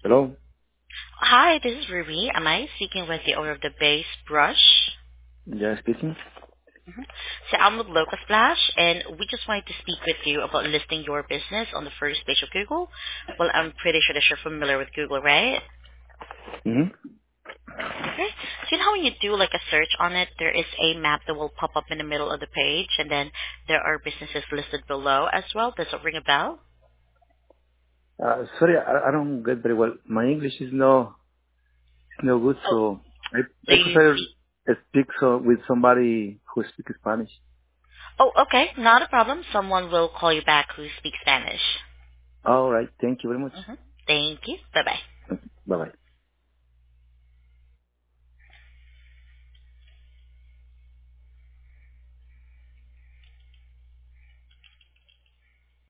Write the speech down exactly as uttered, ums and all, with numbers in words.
Hello? Hi, this is Ruby. Am I speaking with the owner of the Base Brush? Yeah, speaking. hmm So I'm with Locust Splash, and we just wanted to speak with you about listing your business on the first page of Google. Well, I'm pretty sure that you're familiar with Google, right? Mm-hmm. Okay. So you know when you do like a search on it, there is a map that will pop up in the middle of the page, and then there are businesses listed below as well. Does it ring a bell? Uh, sorry, I, I don't get very well. My English is no no good, Oh, so I, do I you prefer speak? to speak so, with somebody who speaks Spanish. Oh, okay. Not a problem. Someone will call you back who speaks Spanish. All right. Thank you very much. hmm Thank you. Bye-bye. Bye-bye.